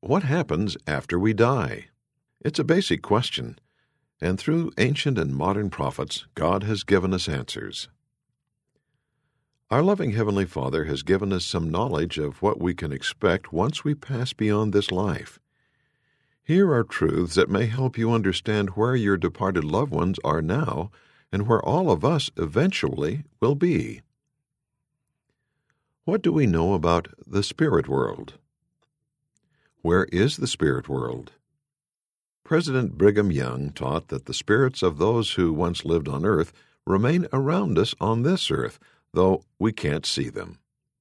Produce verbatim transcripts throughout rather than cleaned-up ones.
What happens after we die? It's a basic question, and through ancient and modern prophets, God has given us answers. Our loving Heavenly Father has given us some knowledge of what we can expect once we pass beyond this life. Here are truths that may help you understand where your departed loved ones are now and where all of us eventually will be. What do we know about the spirit world? Where is the spirit world? President Brigham Young taught that the spirits of those who once lived on earth remain around us on this earth, though we can't see them.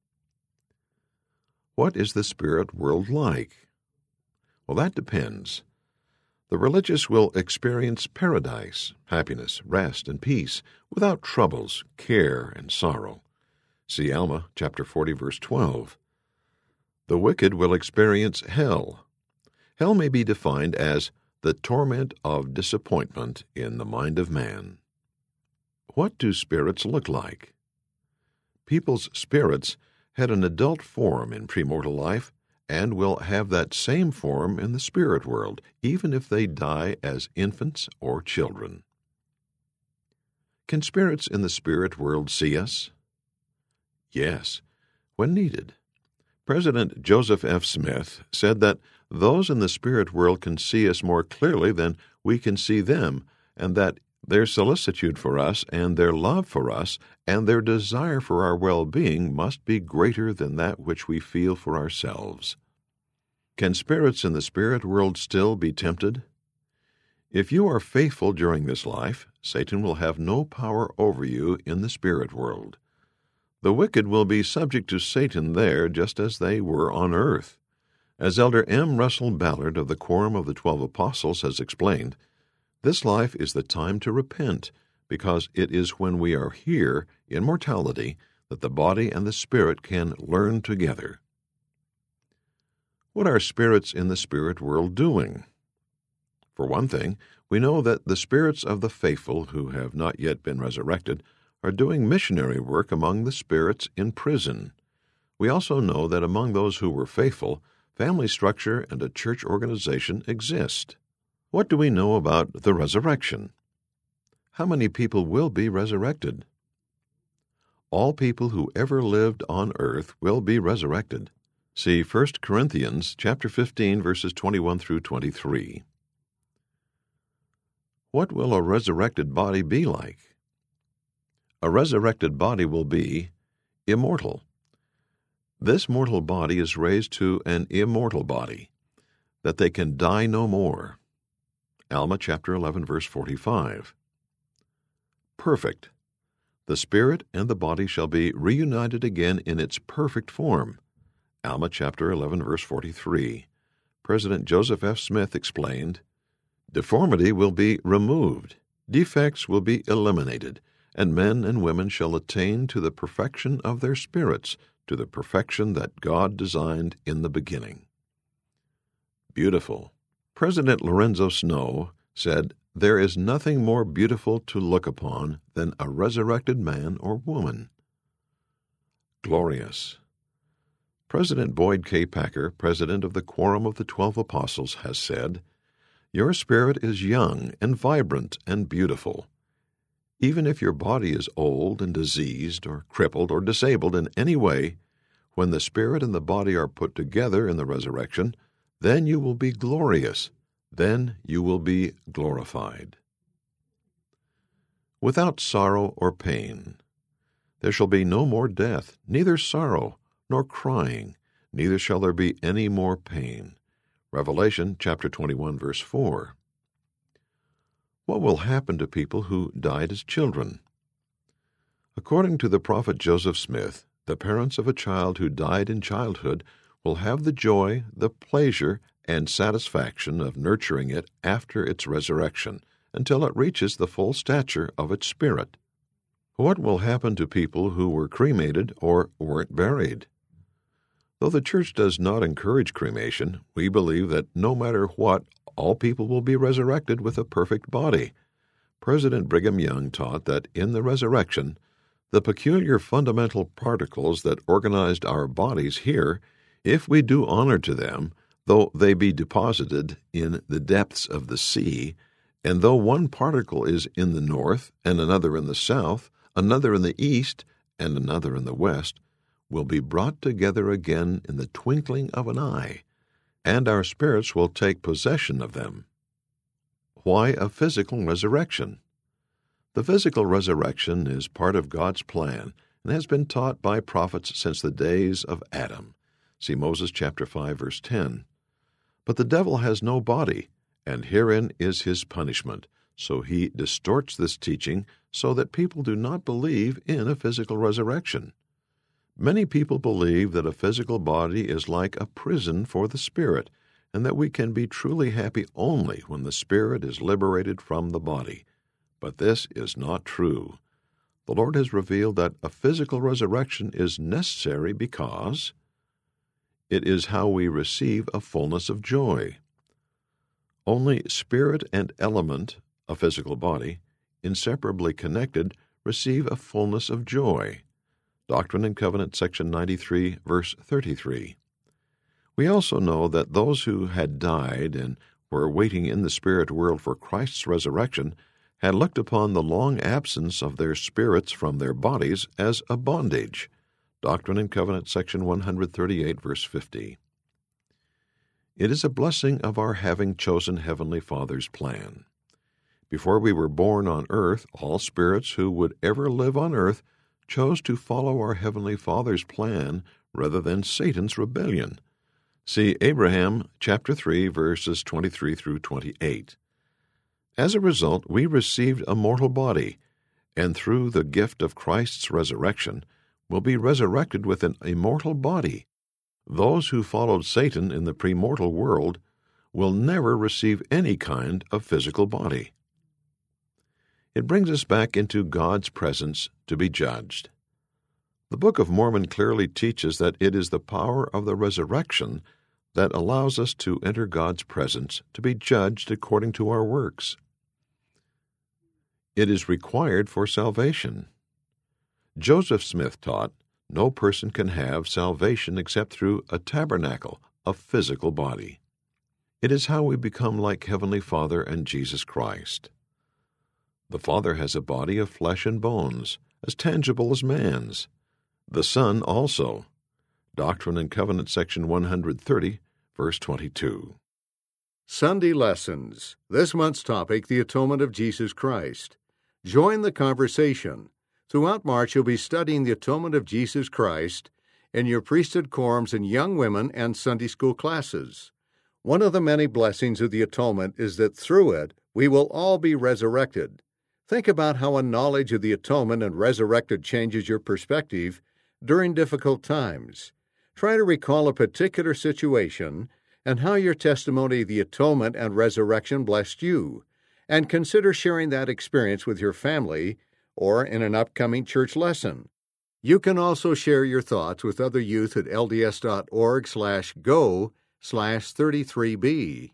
What is the spirit world like? Well, that depends. The religious will experience paradise, happiness, rest, and peace, without troubles, care, and sorrow. See Alma chapter forty, verse twelve. The wicked will experience hell. Hell may be defined as the torment of disappointment in the mind of man. What do spirits look like? People's spirits had an adult form in premortal life and will have that same form in the spirit world, even if they die as infants or children. Can spirits in the spirit world see us? Yes, when needed. President Joseph F. Smith said that those in the spirit world can see us more clearly than we can see them, and that their solicitude for us and their love for us and their desire for our well-being must be greater than that which we feel for ourselves. Can spirits in the spirit world still be tempted? If you are faithful during this life, Satan will have no power over you in the spirit world. The wicked will be subject to Satan there just as they were on earth. As Elder M. Russell Ballard of the Quorum of the Twelve Apostles has explained, this life is the time to repent, because it is when we are here in mortality that the body and the spirit can learn together. What are spirits in the spirit world doing? For one thing, we know that the spirits of the faithful who have not yet been resurrected are doing missionary work among the spirits in prison. We also know that among those who were faithful, family structure and a church organization exist. What do we know about the resurrection? How many people will be resurrected? All people who ever lived on earth will be resurrected. See First Corinthians chapter fifteen, verses twenty-one through twenty-three. What will a resurrected body be like? A resurrected body will be immortal. This mortal body is raised to an immortal body, that they can die no more. Alma chapter eleven, verse forty-five. Perfect. The spirit and the body shall be reunited again in its perfect form. Alma chapter eleven, verse forty-three. President Joseph F. Smith explained, deformity will be removed, defects will be eliminated, and men and women shall attain to the perfection of their spirits, to the perfection that God designed in the beginning. Beautiful. President Lorenzo Snow said, there is nothing more beautiful to look upon than a resurrected man or woman. Glorious. President Boyd K. Packer, president of the Quorum of the Twelve Apostles, has said, your spirit is young and vibrant and beautiful. Even if your body is old and diseased or crippled or disabled in any way, when the spirit and the body are put together in the resurrection, then you will be glorious. Then you will be glorified. Without sorrow or pain. There shall be no more death, neither sorrow, nor crying, neither shall there be any more pain. Revelation chapter twenty-one, verse four. What will happen to people who died as children? According to the prophet Joseph Smith, the parents of a child who died in childhood will have the joy, the pleasure, and satisfaction of nurturing it after its resurrection, until it reaches the full stature of its spirit. What will happen to people who were cremated or weren't buried? Though the church does not encourage cremation, we believe that no matter what, all people will be resurrected with a perfect body. President Brigham Young taught that in the resurrection, the peculiar fundamental particles that organized our bodies here, if we do honor to them, though they be deposited in the depths of the sea, and though one particle is in the north, and another in the south, another in the east, and another in the west, will be brought together again in the twinkling of an eye, and our spirits will take possession of them. Why a physical resurrection? The physical resurrection is part of God's plan and has been taught by prophets since the days of Adam. See Moses chapter five, verse ten. But the devil has no body, and herein is his punishment. So he distorts this teaching so that people do not believe in a physical resurrection. Many people believe that a physical body is like a prison for the spirit, and that we can be truly happy only when the spirit is liberated from the body. But this is not true. The Lord has revealed that a physical resurrection is necessary because it is how we receive a fullness of joy. Only spirit and element, a physical body, inseparably connected, receive a fullness of joy. Doctrine and Covenants, section ninety-three, verse thirty-three. We also know that those who had died and were waiting in the spirit world for Christ's resurrection had looked upon the long absence of their spirits from their bodies as a bondage. Doctrine and Covenants, section one thirty-eight, verse fifty. It is a blessing of our having chosen Heavenly Father's plan. Before we were born on earth, all spirits who would ever live on earth chose to follow our Heavenly Father's plan rather than Satan's rebellion. See Abraham chapter three, verses twenty-three through twenty-eight. As a result, we received a mortal body, and through the gift of Christ's resurrection, will be resurrected with an immortal body. Those who followed Satan in the premortal world will never receive any kind of physical body. It brings us back into God's presence to be judged. The Book of Mormon clearly teaches that it is the power of the resurrection that allows us to enter God's presence to be judged according to our works. It is required for salvation. Joseph Smith taught, no person can have salvation except through a tabernacle, a physical body. It is how we become like Heavenly Father and Jesus Christ. The Father has a body of flesh and bones, as tangible as man's. The Son also. Doctrine and Covenants, section one thirty, verse twenty-two. Sunday Lessons. This month's topic, the atonement of Jesus Christ. Join the conversation. Throughout March, you'll be studying the atonement of Jesus Christ in your priesthood quorums and young women and Sunday school classes. One of the many blessings of the atonement is that through it, we will all be resurrected. Think about how a knowledge of the atonement and resurrected changes your perspective during difficult times. Try to recall a particular situation and how your testimony of the atonement and resurrection blessed you, and consider sharing that experience with your family or in an upcoming church lesson. You can also share your thoughts with other youth at lds.org slash go slash 33b.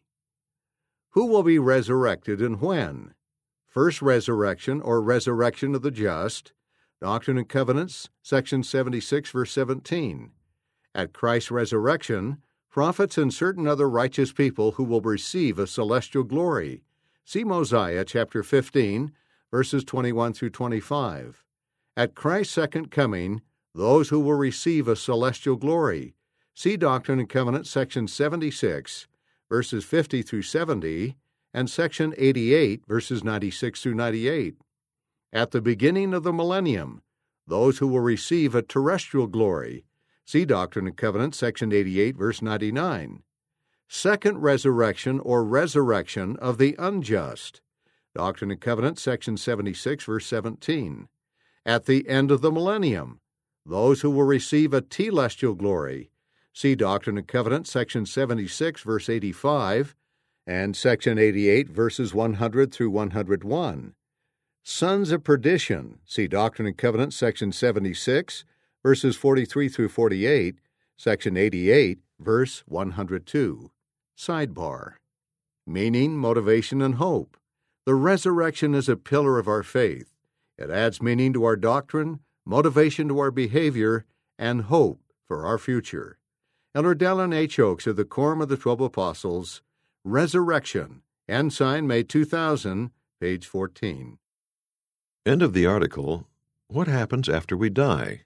Who will be resurrected and when? First resurrection or resurrection of the just. Doctrine and Covenants, section seventy-six, verse seventeen. At Christ's resurrection, prophets and certain other righteous people who will receive a celestial glory. See Mosiah chapter fifteen, verses twenty-one through twenty-five. At Christ's second coming, those who will receive a celestial glory. See Doctrine and Covenants, section seventy-six, verses fifty through seventy, and section eighty-eight, verses ninety-six through ninety-eight. At the beginning of the millennium, those who will receive a terrestrial glory. See Doctrine and Covenants, section eighty-eight, verse ninety-nine. Second resurrection or resurrection of the unjust. Doctrine and Covenants, section seventy-six, verse seventeen. At the end of the millennium, those who will receive a telestial glory. See Doctrine and Covenants, section seventy-six, verse eighty-five, and section eighty-eight, verses one hundred through one hundred one. Sons of perdition. See Doctrine and Covenants, section seventy-six, verses forty-three through forty-eight, section eighty-eight, verse one hundred two. Sidebar. Meaning, motivation, and hope. The resurrection is a pillar of our faith. It adds meaning to our doctrine, motivation to our behavior, and hope for our future. Elder Dallin H. Oaks of the Quorum of the Twelve Apostles, Resurrection, Ensign, May two thousand, page fourteen. End of the article, What Happens After We Die?